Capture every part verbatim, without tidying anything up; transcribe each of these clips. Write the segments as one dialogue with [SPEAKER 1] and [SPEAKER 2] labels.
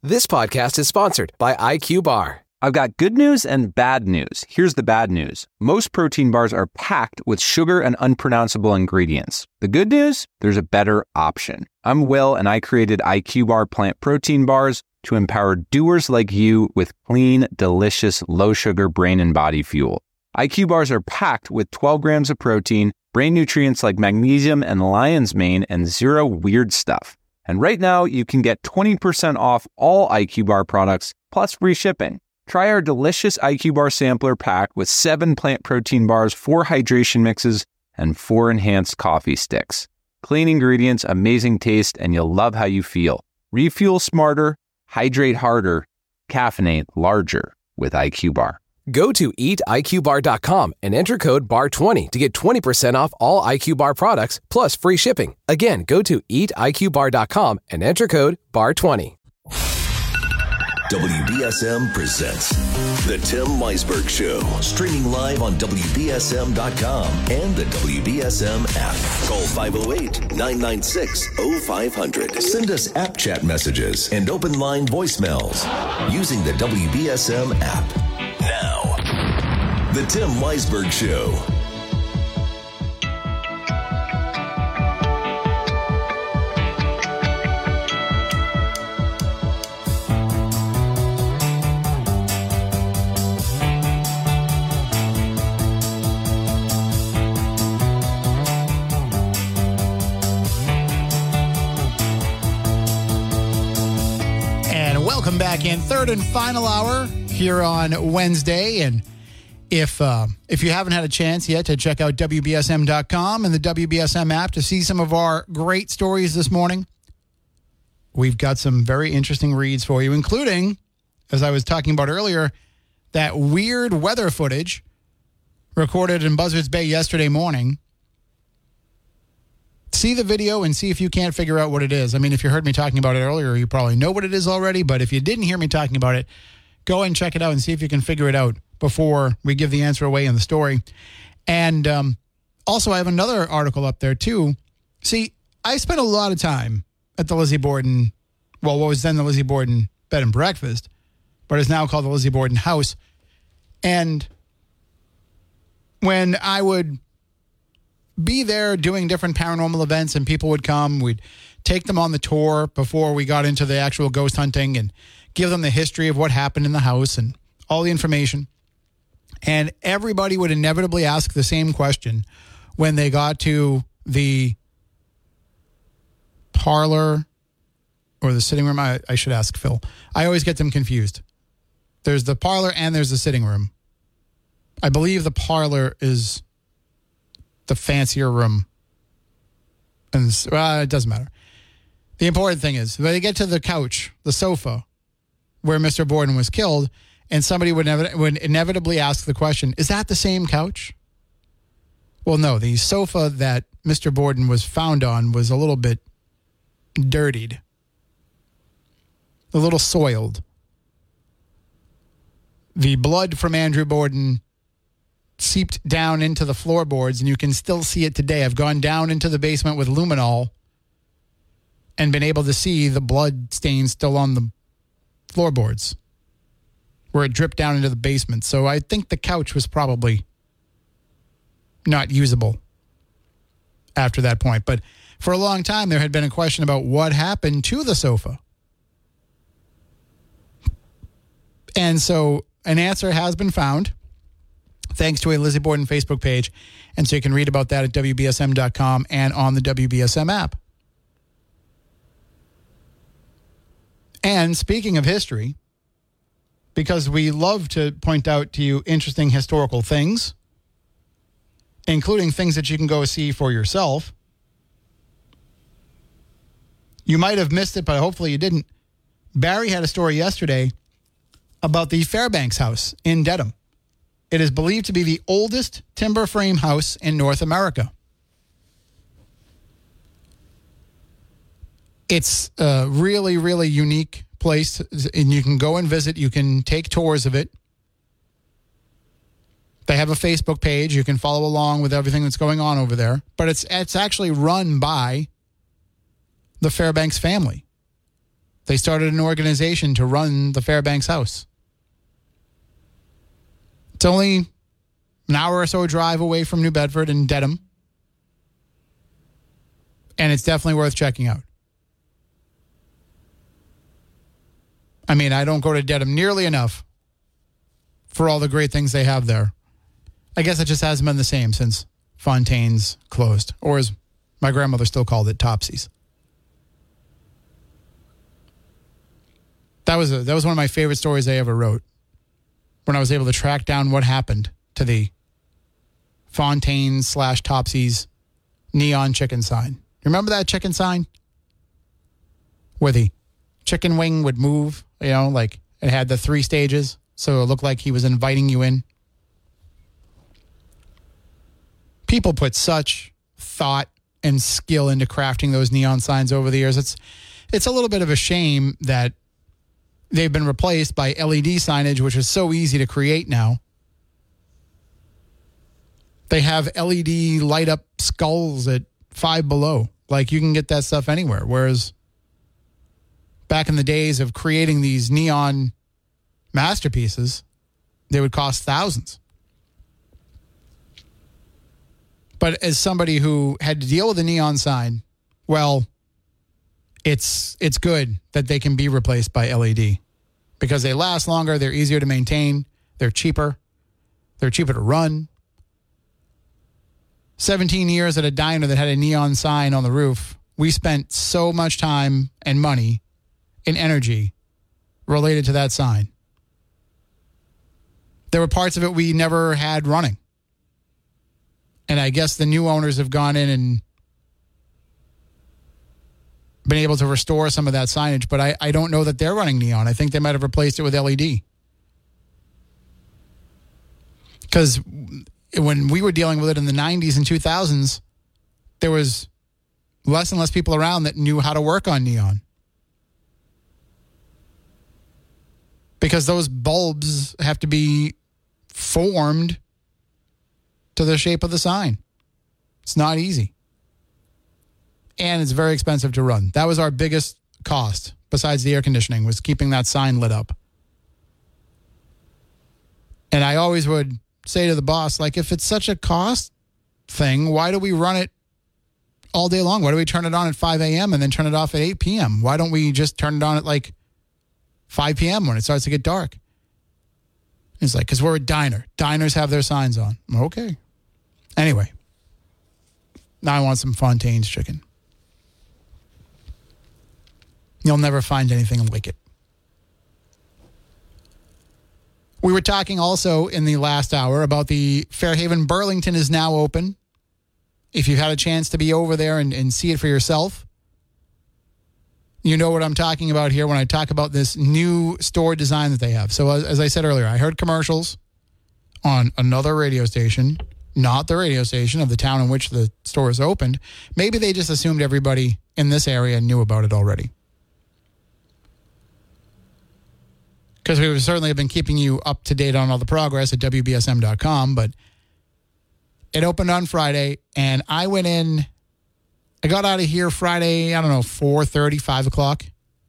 [SPEAKER 1] This podcast is sponsored by I Q Bar.
[SPEAKER 2] I've got good news and bad news. Here's the bad news. Most protein bars are packed with sugar and unpronounceable ingredients. The good news? There's a better option. I'm Will, and I created I Q Bar plant protein bars to empower doers like you with clean, delicious, low-sugar brain and body fuel. I Q Bars are packed with twelve grams of protein, brain nutrients like magnesium and lion's mane, and zero weird stuff. And right now, you can get twenty percent off all I Q Bar products, plus free shipping. Try our delicious I Q Bar sampler pack with seven plant protein bars, four hydration mixes, and four enhanced coffee sticks. Clean ingredients, amazing taste, and you'll love how you feel. Refuel smarter, hydrate harder, caffeinate larger with I Q Bar.
[SPEAKER 1] Go to eat I Q bar dot com and enter code B A R twenty to get twenty percent off all I Q Bar products, plus free shipping. Again, go to eat I Q bar dot com and enter code B A R twenty.
[SPEAKER 3] W B S M presents The Tim Weisberg Show, streaming live on W B S M dot com and the W B S M app. Call five oh eight, nine nine six, oh five hundred. Send us app chat messages and open line voicemails using the W B S M app. Now, The Tim Weisberg Show.
[SPEAKER 4] Welcome back in third and final hour here on Wednesday. And if uh, if you haven't had a chance yet to check out W B S M dot com and the W B S M app to see some of our great stories this morning, we've got some very interesting reads for you, including, as I was talking about earlier, that weird weather footage recorded in Buzzards Bay yesterday morning. See the video and see if you can't figure out what it is. I mean, if you heard me talking about it earlier, you probably know what it is already. But if you didn't hear me talking about it, go and check it out and see if you can figure it out before we give the answer away in the story. And um, also, I have another article up there, too. See, I spent a lot of time at the Lizzie Borden, well, what was then the Lizzie Borden Bed and Breakfast, but is now called the Lizzie Borden House. And when I would be there doing different paranormal events and people would come, we'd take them on the tour before we got into the actual ghost hunting and give them the history of what happened in the house and all the information. And everybody would inevitably ask the same question when they got to the parlor or the sitting room. I, I should ask Phil. I always get them confused. There's the parlor and there's the sitting room. I believe the parlor is the fancier room. And well, it doesn't matter. The important thing is, when they get to the couch, the sofa, where Mister Borden was killed, and somebody would, nev- would inevitably ask the question, is that the same couch? Well, no, the sofa that Mister Borden was found on was a little bit dirtied, a little soiled. The blood from Andrew Borden seeped down into the floorboards, and you can still see it today. I've gone down into the basement with luminol and been able to see the blood stains still on the floorboards where it dripped down into the basement. So I think the couch was probably not usable after that point. But for a long time, there had been a question about what happened to the sofa. And so an answer has been found, thanks to a Lizzie Borden Facebook page. And so you can read about that at W B S M dot com and on the W B S M app. And speaking of history, because we love to point out to you interesting historical things, including things that you can go see for yourself. You might have missed it, but hopefully you didn't. Barry had a story yesterday about the Fairbanks House in Dedham. It is believed to be the oldest timber frame house in North America. It's a really, really unique place, and you can go and visit. You can take tours of it. They have a Facebook page. You can follow along with everything that's going on over there. But it's it's actually run by the Fairbanks family. They started an organization to run the Fairbanks House. It's only an hour or so drive away from New Bedford and Dedham. And it's definitely worth checking out. I mean, I don't go to Dedham nearly enough for all the great things they have there. I guess it just hasn't been the same since Fontaine's closed, or as my grandmother still called it, Topsy's. That was a, that was one of my favorite stories I ever wrote, when I was able to track down what happened to the Fontaine slash Topsy's neon chicken sign. Remember that chicken sign? Where the chicken wing would move, you know, like it had the three stages, so it looked like he was inviting you in. People put such thought and skill into crafting those neon signs over the years. It's it's a little bit of a shame that they've been replaced by L E D signage, which is so easy to create now. They have L E D light up skulls at Five Below. Like, you can get that stuff anywhere. Whereas back in the days of creating these neon masterpieces, they would cost thousands. But as somebody who had to deal with a neon sign, well, it's it's good that they can be replaced by L E D because they last longer, they're easier to maintain, they're cheaper, they're cheaper to run. seventeen years at a diner that had a neon sign on the roof, we spent so much time and money and energy related to that sign. There were parts of it we never had running. And I guess the new owners have gone in and been able to restore some of that signage, but I, I don't know that they're running neon. I think they might have replaced it with L E D. Because when we were dealing with it in the nineties and two thousands, there was less and less people around that knew how to work on neon. Because those bulbs have to be formed to the shape of the sign. It's not easy. And it's very expensive to run. That was our biggest cost, besides the air conditioning, was keeping that sign lit up. And I always would say to the boss, like, if it's such a cost thing, why do we run it all day long? Why do we turn it on at five a.m. and then turn it off at eight p.m.? Why don't we just turn it on at like five p.m. when it starts to get dark? He's like, because we're a diner. Diners have their signs on. Okay. Anyway, now I want some Fontaine's chicken. You'll never find anything like it. We were talking also in the last hour about the Fairhaven Burlington is now open. If you've had a chance to be over there and, and see it for yourself, you know what I'm talking about here when I talk about this new store design that they have. So as, as I said earlier, I heard commercials on another radio station, not the radio station of the town in which the store is opened. Maybe they just assumed everybody in this area knew about it already. Because we would certainly have been keeping you up to date on all the progress at W B S M dot com, but it opened on Friday, and I went in, I got out of here Friday, I don't know, four thirty, five o'clock,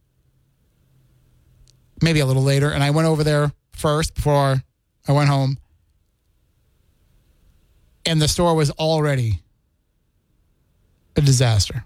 [SPEAKER 4] maybe a little later, and I went over there first before I went home, and the store was already a disaster.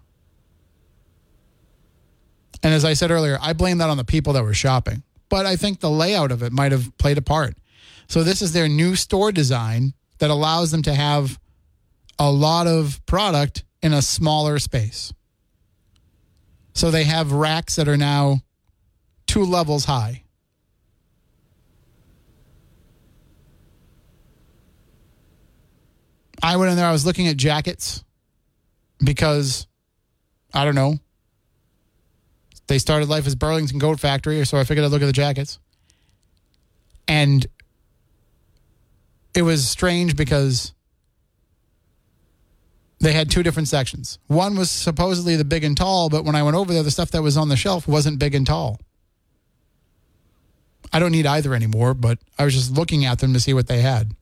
[SPEAKER 4] And as I said earlier, I blame that on the people that were shopping. But I think the layout of it might have played a part. So this is their new store design that allows them to have a lot of product in a smaller space. So they have racks that are now two levels high. I went in there, I was looking at jackets because, I don't know, they started life as Burlington Coat Factory, so I figured I'd look at the jackets. And it was strange because they had two different sections. One was supposedly the big and tall, but when I went over there, the stuff that was on the shelf wasn't big and tall. I don't need either anymore, but I was just looking at them to see what they had.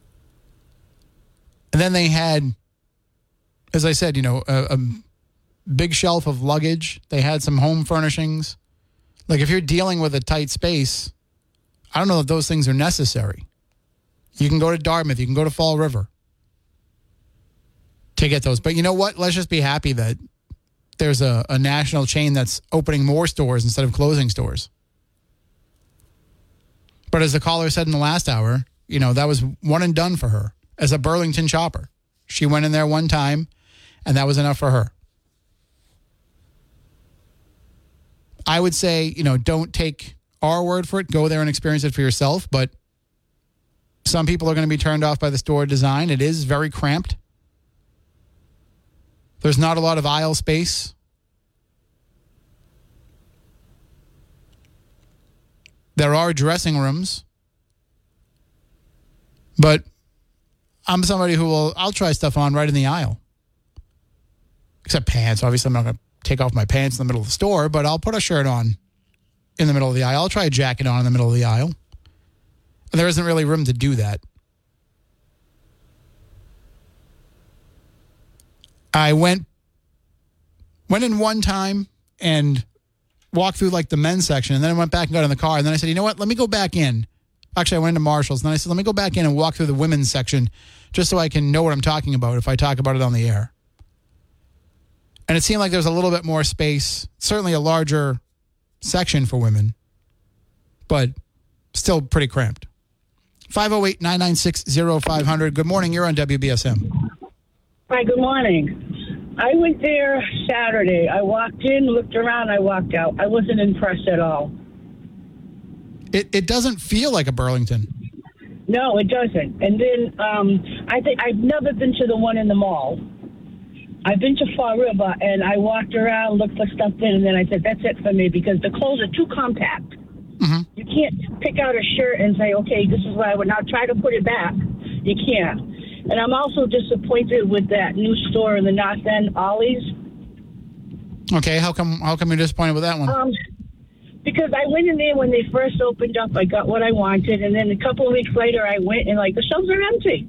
[SPEAKER 4] And then they had, as I said, you know, a, a big shelf of luggage. They had some home furnishings. Like, if you're dealing with a tight space, I don't know if those things are necessary. You can go to Dartmouth. You can go to Fall River to get those. But you know what? Let's just be happy that there's a, a national chain that's opening more stores instead of closing stores. But as the caller said in the last hour, you know, that was one and done for her as a Burlington shopper. She went in there one time, and that was enough for her. I would say, you know, don't take our word for it. Go there and experience it for yourself. But some people are going to be turned off by the store design. It is very cramped. There's not a lot of aisle space. There are dressing rooms. But I'm somebody who will, I'll try stuff on right in the aisle. Except pants. Obviously, I'm not going to take off my pants in the middle of the store, but I'll put a shirt on in the middle of the aisle. I'll try a jacket on in the middle of the aisle. And there isn't really room to do that. I went went in one time and walked through like the men's section, and then I went back and got in the car, and then I said, you know what, let me go back in. Actually, I went into Marshall's, and then I said, let me go back in and walk through the women's section just so I can know what I'm talking about if I talk about it on the air. And it seemed like there was a little bit more space, certainly a larger section for women, but still pretty cramped. five oh eight, nine nine six, oh five hundred. Good morning. You're on W B S M.
[SPEAKER 5] Hi, good morning. I went there Saturday. I walked in, looked around, I walked out. I wasn't impressed at all.
[SPEAKER 4] It it doesn't feel like a Burlington.
[SPEAKER 5] No, it doesn't. And then um, I think I've never been to the one in the mall. I've been to Fall River, and I walked around, looked for something, and then I said, that's it for me, because the clothes are too compact.
[SPEAKER 4] Mm-hmm.
[SPEAKER 5] You can't pick out a shirt and say, okay, this is what I would now try to put it back. You can't. And I'm also disappointed with that new store in the North End, Ollie's.
[SPEAKER 4] Okay, how come how come you're disappointed with that one?
[SPEAKER 5] Um, because I went in there when they first opened up. I got what I wanted, and then a couple of weeks later, I went, and, like, the shelves are empty.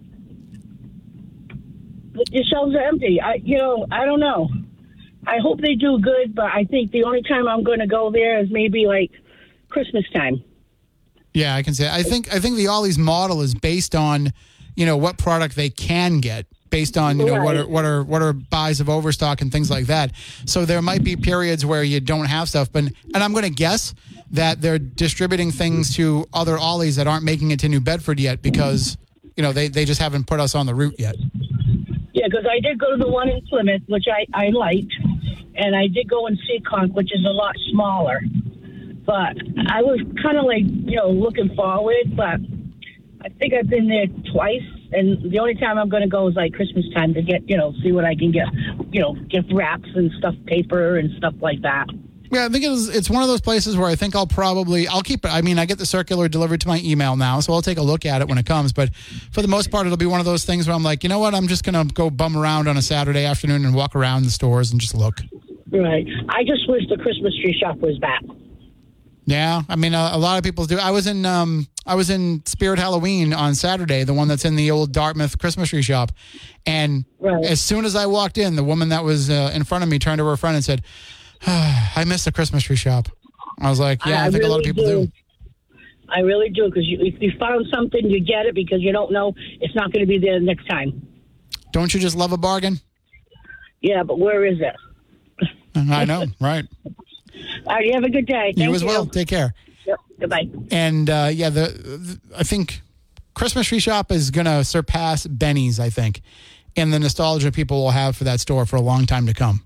[SPEAKER 5] The shelves are empty. I, you know, I don't know. I hope they do good, but I think the only time I'm going to go there is maybe, like, Christmas time.
[SPEAKER 4] Yeah, I can say. I think I think the Ollie's model is based on, you know, what product they can get, based on, you know,
[SPEAKER 5] Right.
[SPEAKER 4] what are what are what are buys of overstock and things like that. So there might be periods where you don't have stuff, but and I'm going to guess that they're distributing things to other Ollie's that aren't making it to New Bedford yet because, you know, they they just haven't put us on the route yet.
[SPEAKER 5] Yeah, because I did go to the one in Plymouth, which I, I liked, and I did go in Seekonk, which is a lot smaller. But I was kind of like, you know, looking forward, but I think I've been there twice, and the only time I'm going to go is like Christmas time to get, you know, see what I can get, you know, gift wraps and stuff, paper and stuff like that.
[SPEAKER 4] Yeah, I think it's it's one of those places where I think I'll probably I'll keep it. I mean, I get the circular delivered to my email now, so I'll take a look at it when it comes. But for the most part, it'll be one of those things where I'm like, you know what, I'm just gonna go bum around on a Saturday afternoon and walk around the stores and just look.
[SPEAKER 5] Right. I just wish the Christmas tree shop was back.
[SPEAKER 4] Yeah, I mean, a, a lot of people do. I was in um I was in Spirit Halloween on Saturday, the one that's in the old Dartmouth Christmas tree shop, and
[SPEAKER 5] Right.
[SPEAKER 4] as soon as I walked in, the woman that was uh, in front of me turned to her friend and said, I missed the Christmas tree shop. I was like, yeah, I, I think really a lot of people do. do.
[SPEAKER 5] I really do, because you, if you found something, you get it, because you don't know it's not going to be there next time.
[SPEAKER 4] Don't you just love a bargain?
[SPEAKER 5] Yeah, but where is it?
[SPEAKER 4] I know, right.
[SPEAKER 5] All right, you have a good day. Thank
[SPEAKER 4] you as well. Take care.
[SPEAKER 5] Yep, goodbye.
[SPEAKER 4] And, uh, yeah, the, the I think Christmas tree shop is going to surpass Benny's, I think, and the nostalgia people will have for that store for a long time to come.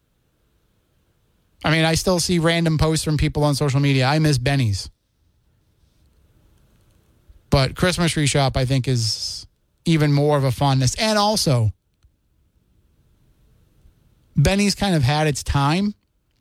[SPEAKER 4] I mean, I still see random posts from people on social media. I miss Benny's. But Christmas tree shop, I think, is even more of a fondness. And also, Benny's kind of had its time.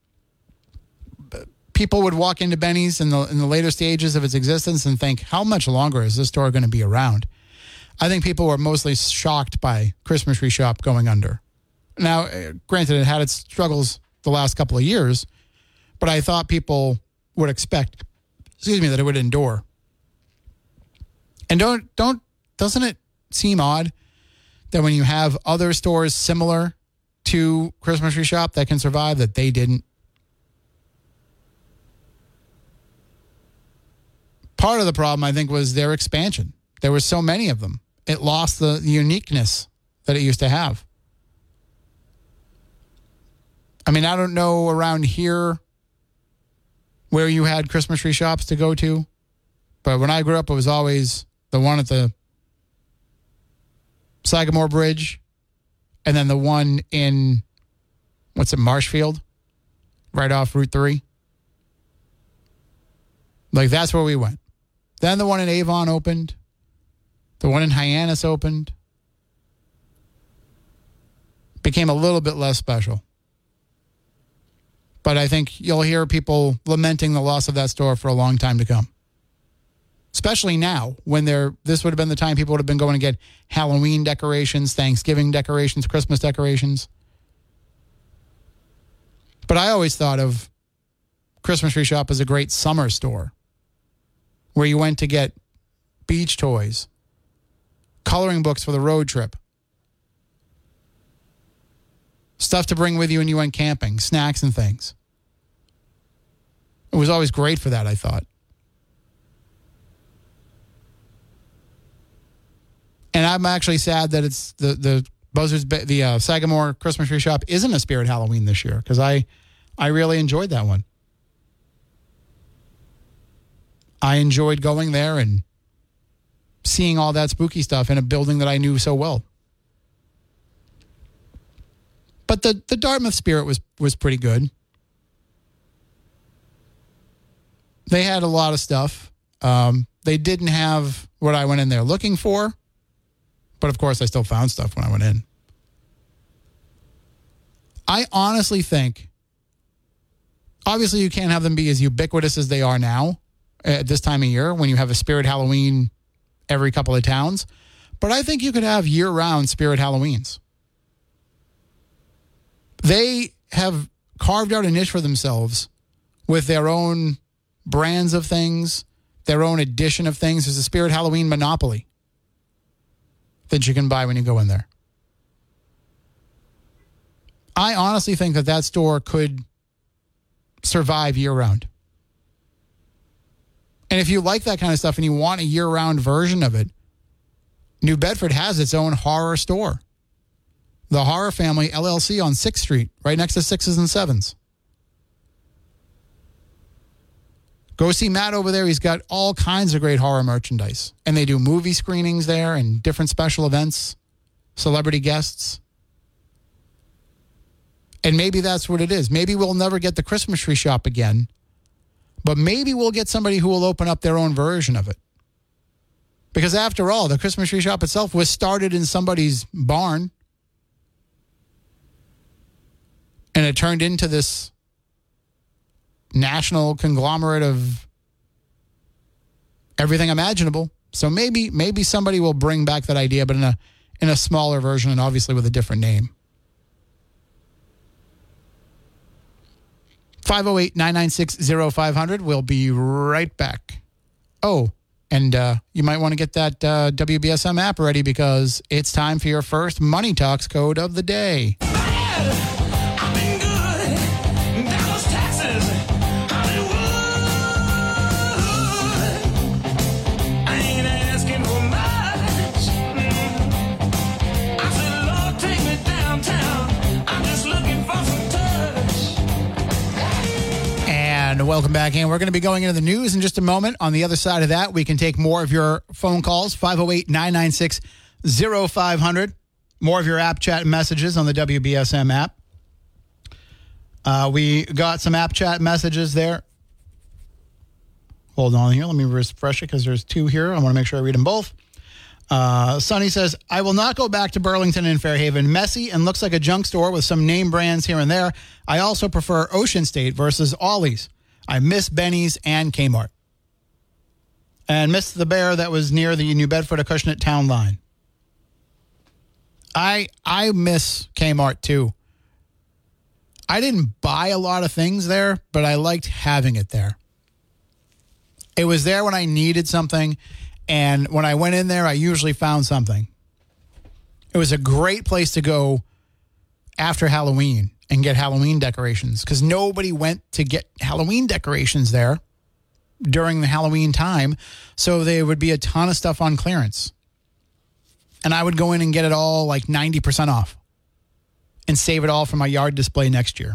[SPEAKER 4] People would walk into Benny's in the in the later stages of its existence and think, how much longer is this store going to be around? I think people were mostly shocked by Christmas tree shop going under. Now, granted, it had its struggles the last couple of years, but I thought people would expect, excuse me, that it would endure. And don't, don't, doesn't it seem odd that when you have other stores similar to Christmas Tree Shop that can survive that they didn't. Part of the problem, I think, was their expansion. There were so many of them. It lost the uniqueness that it used to have. I mean, I don't know around here where you had Christmas tree shops to go to, but when I grew up, it was always the one at the Sagamore Bridge and then the one in, what's it, Marshfield, right off Route three. Like, that's where we went. Then the one in Avon opened. The one in Hyannis opened. Became a little bit less special. But I think you'll hear people lamenting the loss of that store for a long time to come. Especially now, when they're, this would have been the time people would have been going to get Halloween decorations, Thanksgiving decorations, Christmas decorations. But I always thought of Christmas Tree Shop as a great summer store where you went to get beach toys, coloring books for the road trip, stuff to bring with you when you went camping, snacks and things. It was always great for that, I thought. And I'm actually sad that it's the the Buzzards, the uh, Sagamore Christmas Tree Shop isn't a Spirit Halloween this year, because I, I really enjoyed that one. I enjoyed going there and seeing all that spooky stuff in a building that I knew so well. But the, the Dartmouth Spirit was, was pretty good. They had a lot of stuff. Um, they didn't have what I went in there looking for. But, of course, I still found stuff when I went in. I honestly think, obviously you can't have them be as ubiquitous as they are now at this time of year when you have a Spirit Halloween every couple of towns. But I think you could have year-round Spirit Halloweens. They have carved out a niche for themselves with their own brands of things, their own edition of things. There's a Spirit Halloween Monopoly that you can buy when you go in there. I honestly think that that store could survive year-round. And if you like that kind of stuff and you want a year-round version of it, New Bedford has its own horror store. The Horror Family L L C on sixth Street, right next to Sixes and Sevens. Go see Matt over there. He's got all kinds of great horror merchandise. And they do movie screenings there and different special events, celebrity guests. And maybe that's what it is. Maybe we'll never get the Christmas Tree Shop again, but maybe we'll get somebody who will open up their own version of it. Because after all, the Christmas Tree Shop itself was started in somebody's barn. And it turned into this national conglomerate of everything imaginable. So maybe maybe somebody will bring back that idea, but in a in a smaller version and obviously with a different name. five oh eight, nine nine six, oh five hundred. We'll be right back. Oh, and uh, you might want to get that uh, W B S M app ready because it's time for your first Money Talks code of the day. And welcome back in. We're going to be going into the news in just a moment. On the other side of that, we can take more of your phone calls, five oh eight, nine nine six, oh five hundred. More of your app chat messages on the W B S M app. Uh, we got some app chat messages there. Hold on here. Let me refresh it because there's two here. I want to make sure I read them both. Uh, Sonny says, I will not go back to Burlington and Fairhaven. Messy and looks like a junk store with some name brands here and there. I also prefer Ocean State versus Ollie's. I miss Benny's and Kmart. And missed the bear that was near the New Bedford Acushnet town line. I I miss Kmart too. I didn't buy a lot of things there, but I liked having it there. It was there when I needed something, and when I went in there, I usually found something. It was a great place to go after Halloween and get Halloween decorations because nobody went to get Halloween decorations there during the Halloween time. So there would be a ton of stuff on clearance. And I would go in and get it all like ninety percent off and save it all for my yard display next year.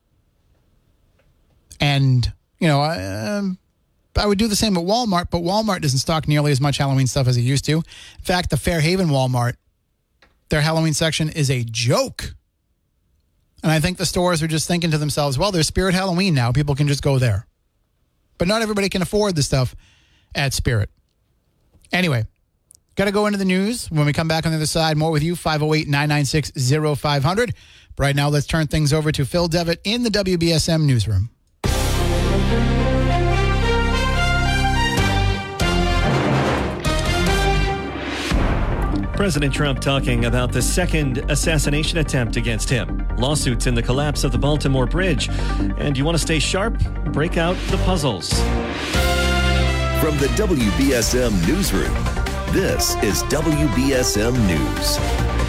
[SPEAKER 4] And, you know, I, um, I would do the same at Walmart, but Walmart doesn't stock nearly as much Halloween stuff as it used to. In fact, the Fairhaven Walmart, their Halloween section is a joke. And I think the stores are just thinking to themselves, well, there's Spirit Halloween now. People can just go there. But not everybody can afford the stuff at Spirit. Anyway, got to go into the news. When we come back on the other side, more with you, five oh eight, nine nine six, oh five hundred. Right now, let's turn things over to Phil Devitt in the W B S M newsroom.
[SPEAKER 6] President Trump talking about the second assassination attempt against him, lawsuits in the collapse of the Baltimore Bridge. And you want to stay sharp? Break out the puzzles.
[SPEAKER 3] From the W B S M newsroom, this is W B S M News.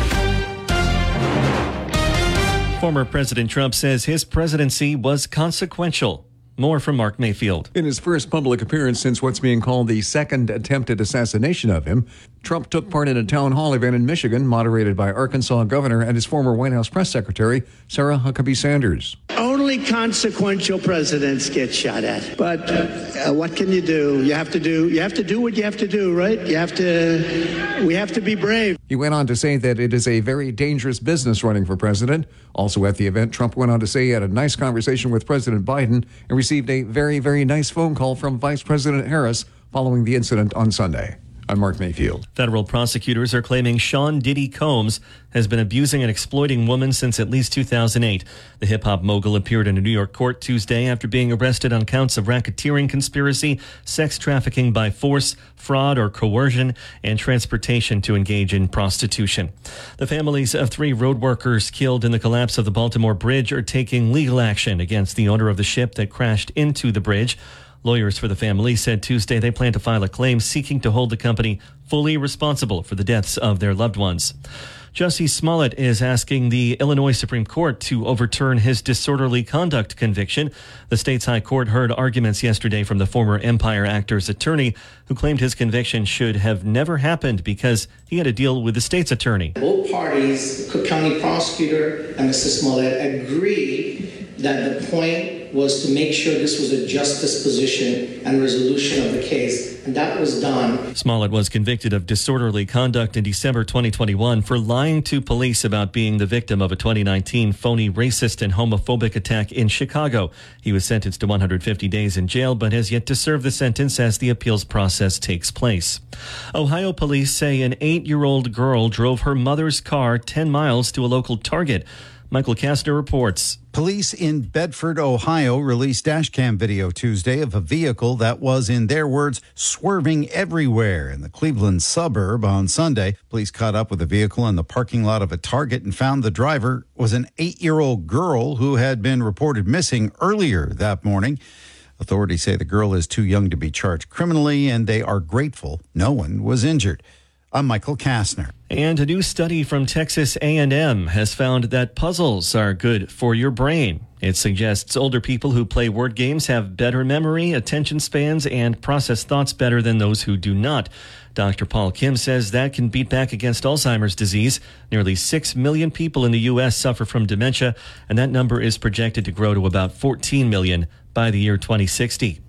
[SPEAKER 6] Former President Trump says his presidency was consequential. More from Mark Mayfield.
[SPEAKER 7] In his first public appearance since what's being called the second attempted assassination of him, Trump took part in a town hall event in Michigan, moderated by Arkansas Governor and his former White House press secretary, Sarah Huckabee Sanders.
[SPEAKER 8] Only consequential presidents get shot at. But uh, what can you do? You have to do. You have to do what you have to do, right? You have to. We have to be brave.
[SPEAKER 7] He went on to say that it is a very dangerous business running for president. Also at the event, Trump went on to say he had a nice conversation with President Biden and received a very, very nice phone call from Vice President Harris following the incident on Sunday. I'm Mark Mayfield.
[SPEAKER 6] Federal prosecutors are claiming Sean Diddy Combs has been abusing and exploiting women since at least two thousand eight. The hip-hop mogul appeared in a New York court Tuesday after being arrested on counts of racketeering conspiracy, sex trafficking by force, fraud or coercion, and transportation to engage in prostitution. The families of three road workers killed in the collapse of the Baltimore Bridge are taking legal action against the owner of the ship that crashed into the bridge. Lawyers for the family said Tuesday they plan to file a claim seeking to hold the company fully responsible for the deaths of their loved ones. Jussie Smollett is asking the Illinois Supreme Court to overturn his disorderly conduct conviction. The state's high court heard arguments yesterday from the former Empire actor's attorney, who claimed his conviction should have never happened because he had to deal with the state's attorney.
[SPEAKER 9] Both parties, Cook County prosecutor and Mister Smollett, agreed that the point was to make sure this was a just disposition and resolution of the case, and that was done.
[SPEAKER 6] Smollett was convicted of disorderly conduct in December twenty twenty-one for lying to police about being the victim of a twenty nineteen phony racist and homophobic attack in Chicago. He was sentenced to one hundred fifty days in jail, but has yet to serve the sentence as the appeals process takes place. Ohio police say an eight-year-old girl drove her mother's car ten miles to a local Target. Michael Kastner reports.
[SPEAKER 10] Police in Bedford, Ohio, released dashcam video Tuesday of a vehicle that was, in their words, swerving everywhere in the Cleveland suburb on Sunday. Police caught up with the vehicle in the parking lot of a Target and found the driver was an eight-year-old girl who had been reported missing earlier that morning. Authorities say the girl is too young to be charged criminally, and they are grateful no one was injured. I'm Michael Kastner.
[SPEAKER 6] And a new study from Texas A and M has found that puzzles are good for your brain. It suggests older people who play word games have better memory, attention spans, and process thoughts better than those who do not. Doctor Paul Kim says that can beat back against Alzheimer's disease. Nearly six million people in the U S suffer from dementia, and that number is projected to grow to about fourteen million by the year twenty sixty.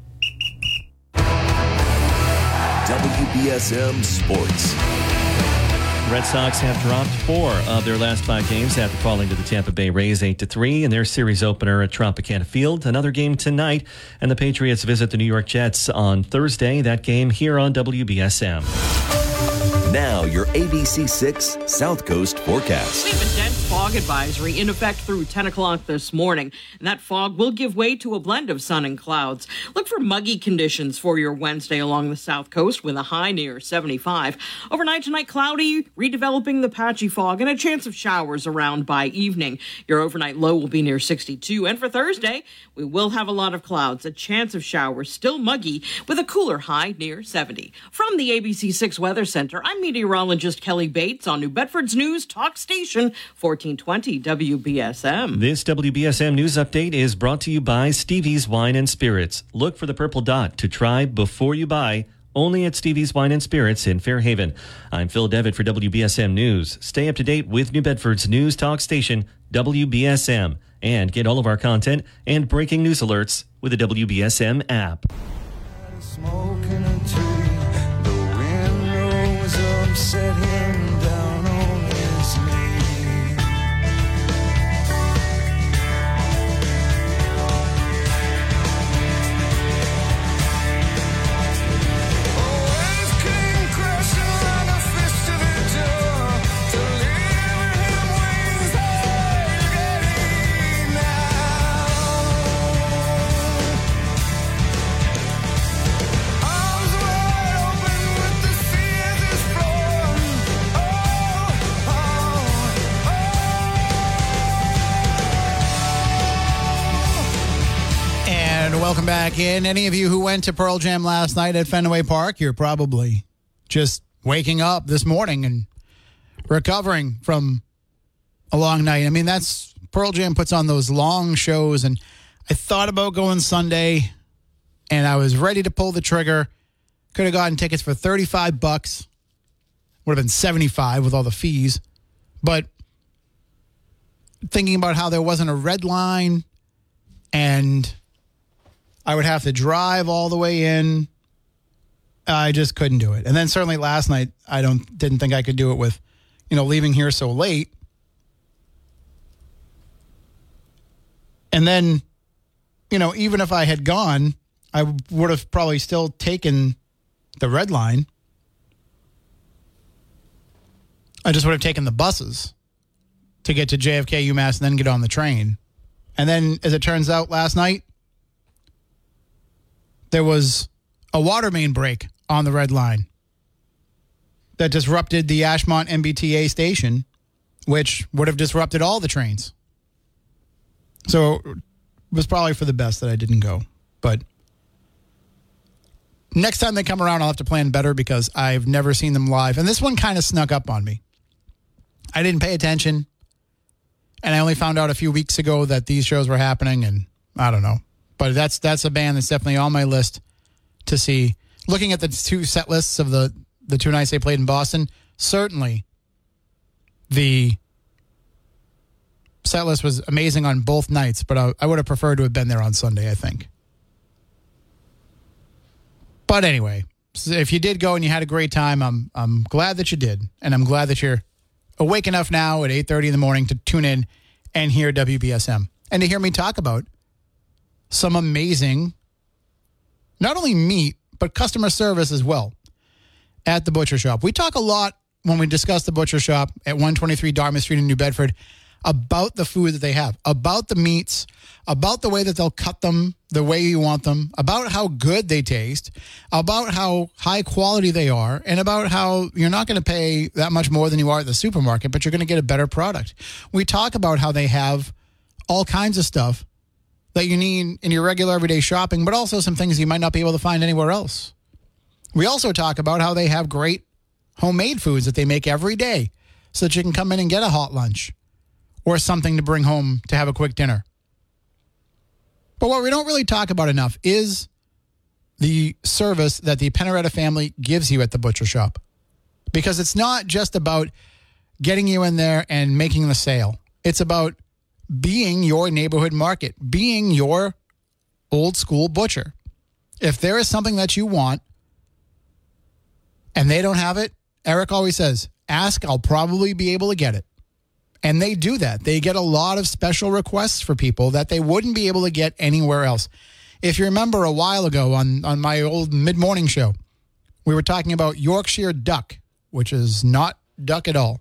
[SPEAKER 3] W B S M Sports.
[SPEAKER 6] Red Sox have dropped four of their last five games after falling to the Tampa Bay Rays eight to three in their series opener at Tropicana Field. Another game tonight, and the Patriots visit the New York Jets on Thursday. That game here on W B S M.
[SPEAKER 3] Now your A B C six South Coast forecast.
[SPEAKER 11] We have a dense fog advisory in effect through ten o'clock this morning, and that fog will give way to a blend of sun and clouds. Look for muggy conditions for your Wednesday along the South Coast with a high near seventy-five. Overnight tonight, cloudy, redeveloping the patchy fog, and a chance of showers around by evening. Your overnight low will be near sixty-two, and for Thursday, we will have a lot of clouds, a chance of showers, still muggy, with a cooler high near seventy. From the A B C six Weather Center, I'm I'm meteorologist Kelly Bates on New Bedford's News Talk Station, fourteen twenty W B S M.
[SPEAKER 6] This W B S M News Update is brought to you by Stevie's Wine and Spirits. Look for the purple dot to try before you buy, only at Stevie's Wine and Spirits in Fairhaven. I'm Phil Devitt for W B S M News. Stay up to date with New Bedford's News Talk Station, W B S M, and get all of our content and breaking news alerts with the W B S M app.
[SPEAKER 12] Smoking a tree, the wind rose up, set him down on his knee. A wave came crashing like a fist to the jaw, delivering him wings they're getting now. Arms wide open with the sea as it's flowing. Oh, oh, oh.
[SPEAKER 4] And welcome back in. Any of you who went to Pearl Jam last night at Fenway Park, you're probably just waking up this morning and recovering from a long night. I mean, that's Pearl Jam puts on those long shows, and I thought about going Sunday, and I was ready to pull the trigger. Could have gotten tickets for thirty-five bucks. Would have been seventy-five with all the fees. But thinking about how there wasn't a red line and I would have to drive all the way in, I just couldn't do it. And then certainly last night, I don't didn't think I could do it with, you know, leaving here so late. And then, you know, even if I had gone, I would have probably still taken the red line. I just would have taken the buses to get to J F K, UMass, and then get on the train. And then, as it turns out, last night, there was a water main break on the red line that disrupted the Ashmont M B T A station, which would have disrupted all the trains. So it was probably for the best that I didn't go. But next time they come around, I'll have to plan better because I've never seen them live. And this one kind of snuck up on me. I didn't pay attention. And I only found out a few weeks ago that these shows were happening, and I don't know. But that's that's a band that's definitely on my list to see. Looking at the two set lists of the, the two nights they played in Boston, certainly the set list was amazing on both nights, but I, I would have preferred to have been there on Sunday, I think. But anyway, so if you did go and you had a great time, I'm I'm glad that you did, and I'm glad that you're awake enough now at eight thirty in the morning to tune in and hear W B S M and to hear me talk about some amazing, not only meat, but customer service as well at the Butcher Shop. We talk a lot when we discuss the Butcher Shop at one twenty-three Dartmouth Street in New Bedford about the food that they have, about the meats, about the way that they'll cut them the way you want them, about how good they taste, about how high quality they are, and about how you're not going to pay that much more than you are at the supermarket, but you're going to get a better product. We talk about how they have all kinds of stuff that you need in your regular everyday shopping, but also some things you might not be able to find anywhere else. We also talk about how they have great homemade foods that they make every day so that you can come in and get a hot lunch or something to bring home to have a quick dinner. But what we don't really talk about enough is the service that the Penaretta family gives you at the Butcher Shop. Because it's not just about getting you in there and making the sale. It's about being your neighborhood market, being your old school butcher. If there is something that you want and they don't have it, Eric always says, ask, I'll probably be able to get it. And they do that. They get a lot of special requests for people that they wouldn't be able to get anywhere else. If you remember a while ago on, on my old mid-morning show, we were talking about Yorkshire duck, which is not duck at all.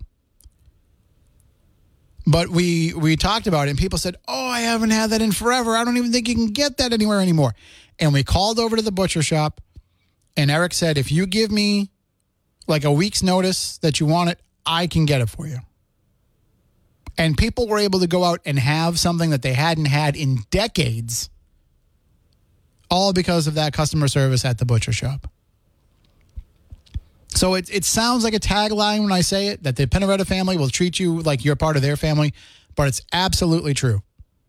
[SPEAKER 4] But we we talked about it, and people said, oh, I haven't had that in forever. I don't even think you can get that anywhere anymore. And we called over to the Butcher Shop, and Eric said, if you give me like a week's notice that you want it, I can get it for you. And people were able to go out and have something that they hadn't had in decades, all because of that customer service at the Butcher Shop. So it, it sounds like a tagline when I say it, that the Pinaretta family will treat you like you're part of their family, but it's absolutely true.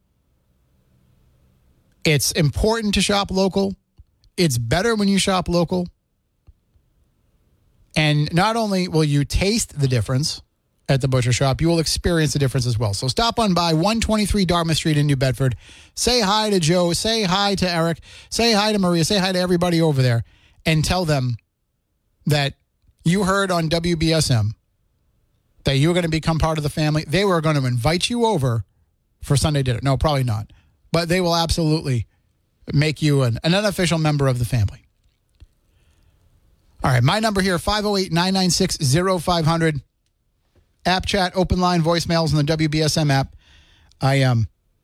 [SPEAKER 4] It's important to shop local. It's better when you shop local. And not only will you taste the difference at the butcher shop, you will experience the difference as well. So stop on by one twenty-three Dartmouth Street in New Bedford. Say hi to Joe. Say hi to Eric. Say hi to Maria. Say hi to everybody over there and tell them that you heard on W B S M that you were going to become part of the family. They were going to invite you over for Sunday dinner. No, probably not. But they will absolutely make you an, an unofficial member of the family. All right, my number here, five oh eight, nine nine six, oh five hundred. App chat, open line voicemails in the W B S M app. I um.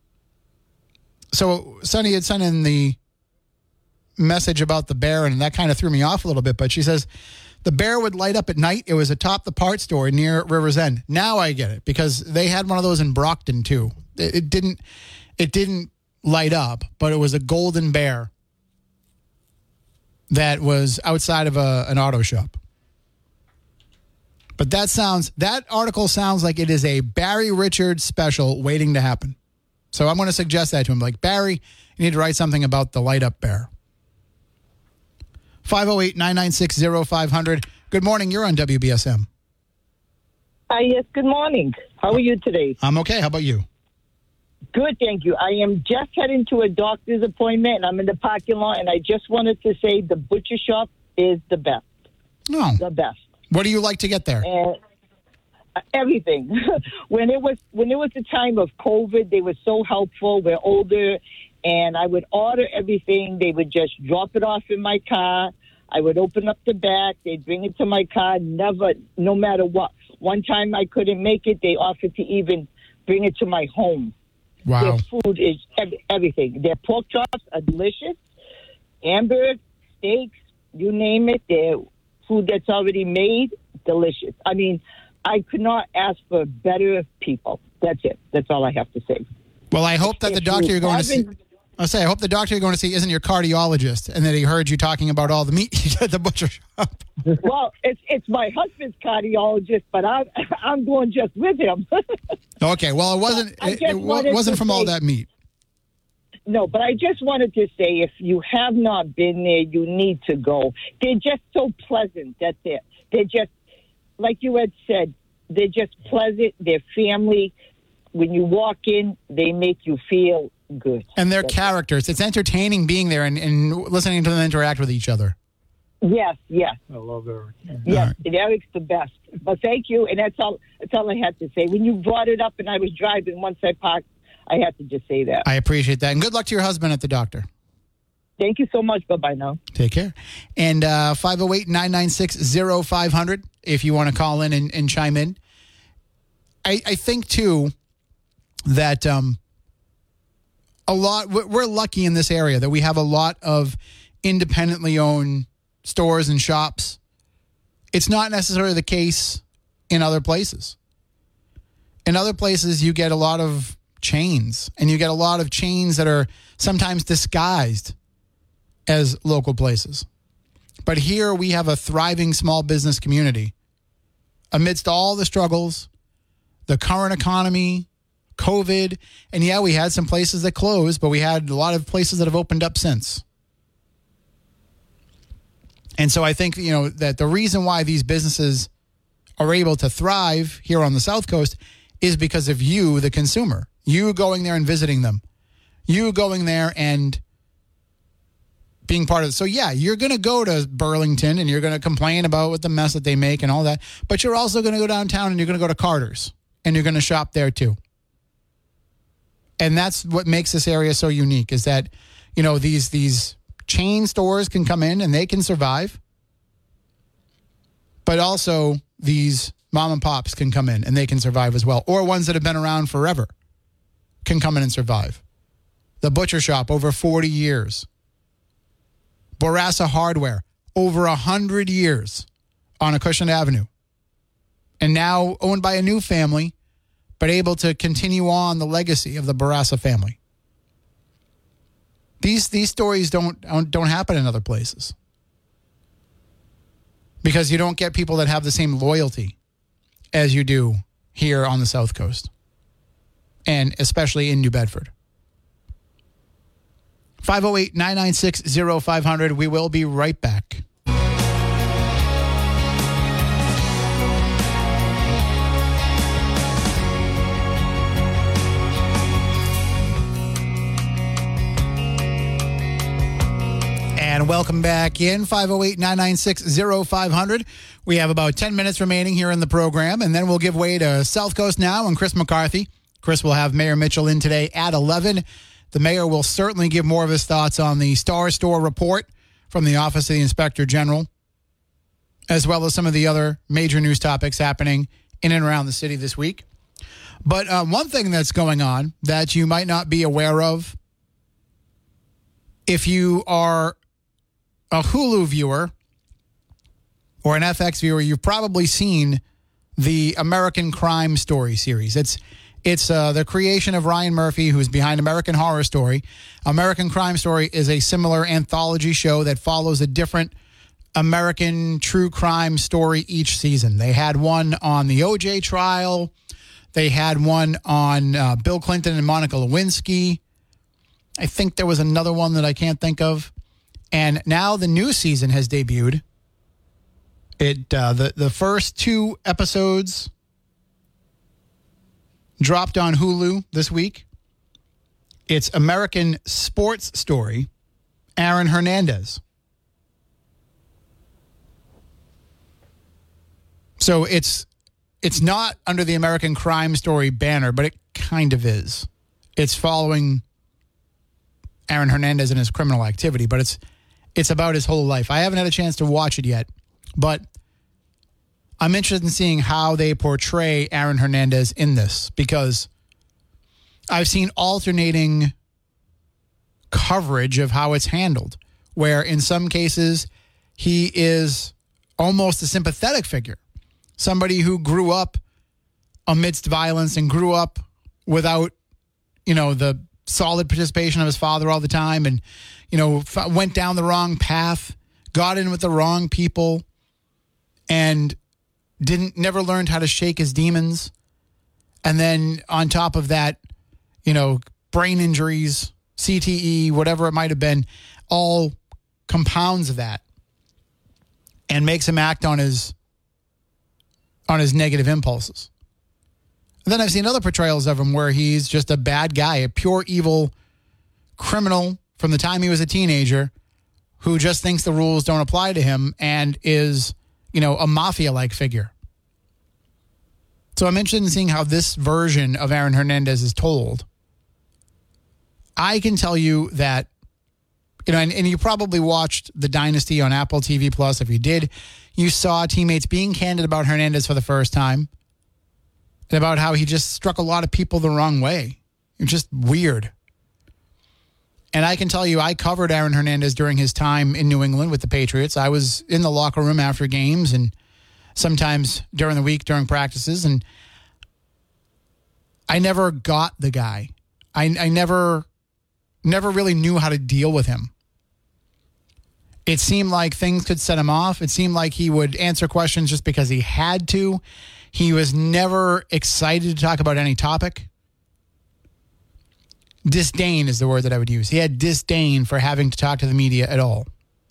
[SPEAKER 4] So Sunny had sent in the message about the bear, and that kind of threw me off a little bit. But she says the bear would light up at night. It was atop the parts store near River's End. Now I get it, because they had one of those in Brockton too. It, it didn't. It didn't light up, but it was a golden bear that was outside of a, an auto shop. But that sounds, that article sounds like it is a Barry Richards special waiting to happen. So I'm going to suggest that to him. Like, Barry, you need to write something about the light up bear. five oh eight, nine nine six, oh five hundred. Good morning. You're on W B S M.
[SPEAKER 13] Hi, yes, good morning. How are you today?
[SPEAKER 4] I'm okay. How about you?
[SPEAKER 13] Good, thank you. I am just heading to a doctor's appointment, and I'm in the parking lot, and I just wanted to say the butcher shop is the best.
[SPEAKER 4] No.
[SPEAKER 13] The best.
[SPEAKER 4] What do you like to get there?
[SPEAKER 13] And everything. when it was when it was the time of COVID, they were so helpful. We're older, and I would order everything. They would just drop it off in my car. I would open up the back. They'd bring it to my car. Never, no matter what. One time I couldn't make it. They offered to even bring it to my home.
[SPEAKER 4] Wow.
[SPEAKER 13] Their food is ev- everything. Their pork chops are delicious. Hamburgers, steaks, you name it. Their food that's already made, delicious. I mean, I could not ask for better people. That's it. That's all I have to say.
[SPEAKER 4] Well, I hope that the
[SPEAKER 13] If
[SPEAKER 4] doctor
[SPEAKER 13] you
[SPEAKER 4] you're going to see...
[SPEAKER 13] haven't-
[SPEAKER 4] I'll say, I hope the doctor you're going to see isn't your cardiologist and that he heard you talking about all the meat you get at the butcher shop.
[SPEAKER 13] Well, it's it's my husband's cardiologist, but I'm, I'm going just with him.
[SPEAKER 4] Okay, well, it wasn't
[SPEAKER 13] I
[SPEAKER 4] it,
[SPEAKER 13] just
[SPEAKER 4] it wa-
[SPEAKER 13] wanted
[SPEAKER 4] wasn't
[SPEAKER 13] to
[SPEAKER 4] from all
[SPEAKER 13] say-
[SPEAKER 4] that meat.
[SPEAKER 13] No, but I just wanted to say, if you have not been there, you need to go. They're just so pleasant. That's it. They're just, like you had said, they're just pleasant. They're family. When you walk in, they make you feel good.
[SPEAKER 4] And their
[SPEAKER 13] That's
[SPEAKER 4] characters. It's entertaining being there and, and listening to them interact with each other.
[SPEAKER 13] Yes, yes.
[SPEAKER 14] I love Eric.
[SPEAKER 13] Yes, and Eric's the best. But thank you, and that's all. That's all I had to say. When you brought it up, and I was driving once I parked, I had to just say that.
[SPEAKER 4] I appreciate that. And good luck to your husband at the doctor.
[SPEAKER 13] Thank you so much. Bye bye now.
[SPEAKER 4] Take care. And uh, five oh eight, nine nine six, oh five hundred if you want to call in and, and chime in. I, I think, too, that um, a lot, we're lucky in this area that we have a lot of independently owned stores and shops. It's not necessarily the case in other places. In other places, you get a lot of chains, and you get a lot of chains that are sometimes disguised as local places. But here we have a thriving small business community amidst all the struggles, the current economy, COVID, and yeah, we had some places that closed, but we had a lot of places that have opened up since. And so I think, you know, that the reason why these businesses are able to thrive here on the South Coast is because of you, the consumer. You going there and visiting them. You going there and being part of it. So, yeah, you're going to go to Burlington and you're going to complain about what the mess that they make and all that. But you're also going to go downtown and you're going to go to Carter's and you're going to shop there too. And that's what makes this area so unique is that, you know, these these chain stores can come in and they can survive. But also these mom and pops can come in and they can survive as well. Or ones that have been around forever can come in and survive. The butcher shop, over forty years. Bourassa Hardware, over one hundred years on Acushnet Avenue. And now owned by a new family, but able to continue on the legacy of the Bourassa family. These these stories don't, don't don't happen in other places. because you don't get people that have the same loyalty as you do here on the South Coast, and especially in New Bedford. five oh eight, nine nine six, oh five hundred. We will be right back. And welcome back in, five oh eight, nine nine six, oh five hundred. We have about ten minutes remaining here in the program, and then we'll give way to South Coast Now and Chris McCarthy. Chris will have Mayor Mitchell in today at eleven. The mayor will certainly give more of his thoughts on the Star Store report from the Office of the Inspector General, as well as some of the other major news topics happening in and around the city this week. But uh, one thing that's going on that you might not be aware of, if you are a Hulu viewer or an F X viewer, you've probably seen the American Crime Story series. It's it's uh, the creation of Ryan Murphy, who's behind American Horror Story. American Crime Story is a similar anthology show that follows a different American true crime story each season. They had one on the O J trial. They had one on uh, Bill Clinton and Monica Lewinsky. I think there was another one that I can't think of. And now the new season has debuted. It uh, the the first two episodes dropped on Hulu this week. It's American Sports Story, Aaron Hernandez. So it's it's not under the American Crime Story banner, but it kind of is. It's following Aaron Hernandez and his criminal activity, but it's it's about his whole life. I haven't had a chance to watch it yet, but I'm interested in seeing how they portray Aaron Hernandez in this, because I've seen alternating coverage of how it's handled, where in some cases he is almost a sympathetic figure, somebody who grew up amidst violence and grew up without, you know, the solid participation of his father all the time, and, you know, f- went down the wrong path, got in with the wrong people, and didn't never learned how to shake his demons. And then on top of that, you know, brain injuries, C T E, whatever it might have been, all compounds of that and makes him act on his on his negative impulses. And then I've seen other portrayals of him where he's just a bad guy, a pure evil criminal from the time he was a teenager who just thinks the rules don't apply to him and is, you know, a mafia-like figure. So I'm interested in seeing how this version of Aaron Hernandez is told. I can tell you that, you know, and, and you probably watched The Dynasty on Apple T V Plus. If you did, you saw teammates being candid about Hernandez for the first time and about how he just struck a lot of people the wrong way. It's just weird. And I can tell you, I covered Aaron Hernandez during his time in New England with the Patriots. I was in the locker room after games and sometimes during the week during practices, and I never got the guy. I, I never, never really knew how to deal with him. It seemed like things could set him off. It seemed like he would answer questions just because he had to. He was never excited to talk about any topic. Disdain is the word that I would use. He had disdain for having to talk to the media at all.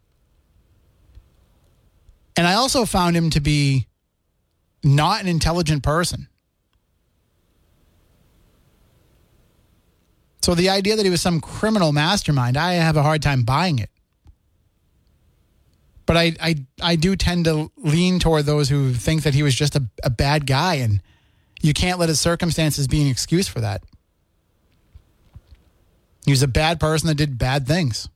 [SPEAKER 4] And I also found him to be not an intelligent person. So the idea that he was some criminal mastermind, I have a hard time buying it. But I, I, I do tend to lean toward those who think that he was just a, a bad guy, and you can't let his circumstances be an excuse for that. He was a bad person that did bad things.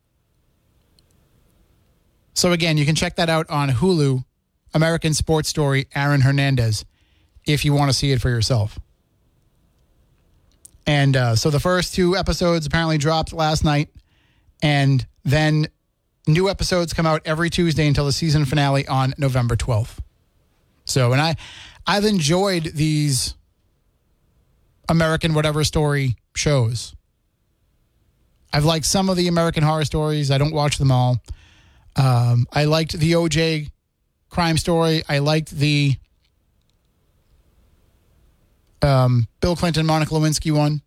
[SPEAKER 4] So again, you can check that out on Hulu, American Sports Story, Aaron Hernandez, if you want to see it for yourself. And uh, so the first two episodes apparently dropped last night, and then new episodes come out every Tuesday until the season finale on November twelfth. So, and I, I've enjoyed these American whatever story shows. I've liked some of the American Horror Stories. I don't watch them all. Um, I liked the O J Crime Story. I liked the um, Bill Clinton, Monica Lewinsky one.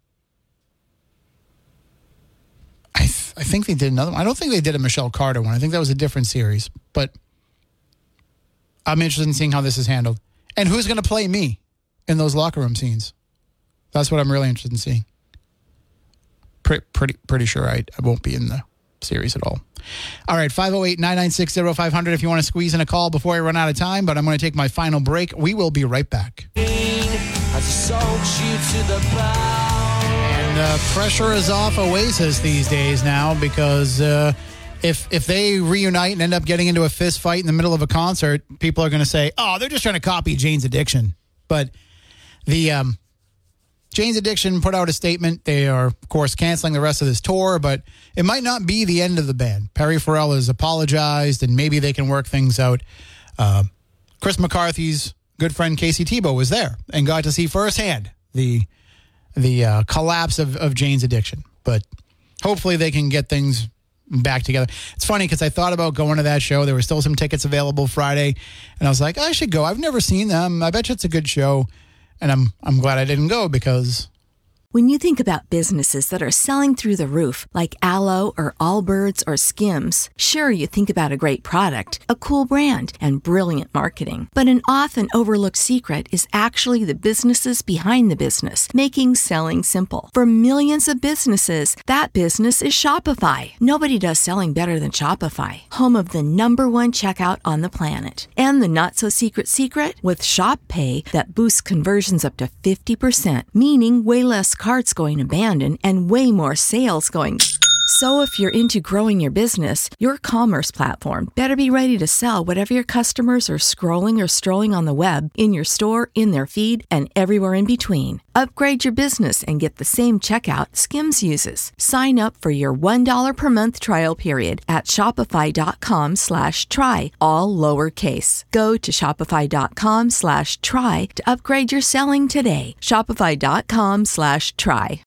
[SPEAKER 4] I th- I think they did another one. I don't think they did a Michelle Carter one. I think that was a different series. But I'm interested in seeing how this is handled. And who's going to play me in those locker room scenes? That's what I'm really interested in seeing. Pretty, pretty, pretty sure I, I won't be in the series at all. All right, five oh eight, nine nine six, oh five hundred if you want to squeeze in a call before I run out of time, but I'm going to take my final break. We will be right back. And uh, pressure is off Oasis these days now because uh, if if they reunite and end up getting into a fist fight in the middle of a concert, people are going to say, oh, they're just trying to copy Jane's Addiction. But the... um. Jane's Addiction put out a statement. They are, of course, canceling the rest of this tour, but it might not be the end of the band. Perry Farrell has apologized, and maybe they can work things out. Uh, Chris McCarthy's good friend Casey Tebow was there and got to see firsthand the the uh, collapse of, of Jane's Addiction. But hopefully they can get things back together. It's funny because I thought about going to that show. There were still some tickets available Friday, and I was like, I should go. I've never seen them. I bet you it's a good show. And I'm I'm glad I didn't go because...
[SPEAKER 14] When you think about businesses that are selling through the roof, like Aloe or Allbirds or Skims, sure, you think about a great product, a cool brand, and brilliant marketing. But an often overlooked secret is actually the businesses behind the business, making selling simple. For millions of businesses, that business is Shopify. Nobody does selling better than Shopify, home of the number one checkout on the planet. And the not-so-secret secret? With Shop Pay that boosts conversions up to fifty percent, meaning way less carts going abandoned and way more sales going. So if you're into growing your business, your commerce platform better be ready to sell whatever your customers are scrolling or strolling on the web, in your store, in their feed, and everywhere in between. Upgrade your business and get the same checkout Skims uses. Sign up for your one dollar per month trial period at shopify.com slash try, all lowercase. Go to shopify.com slash try to upgrade your selling today. Shopify.com slash try.